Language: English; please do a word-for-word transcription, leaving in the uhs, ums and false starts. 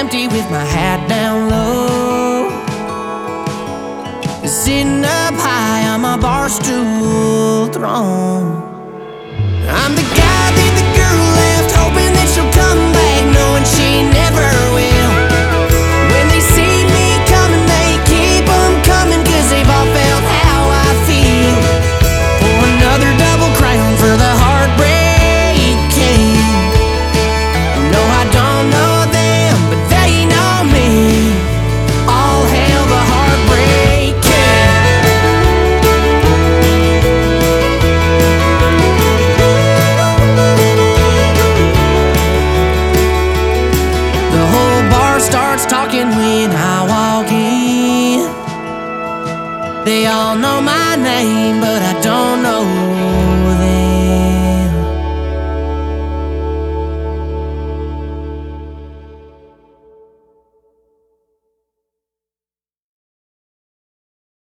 empty with my hat down low, sitting up high on my bar stool throne. I'm the guy that the girl left, hoping that she'll come back, knowing she never will. When they see me coming, they keep them coming, cause they've all felt how I feel. For another double crown for the heartbreak king. No, I don't know them, but they know me. All hail the heartbreak king. The whole bar starts talking when I walk in. They all know my name, but I don't know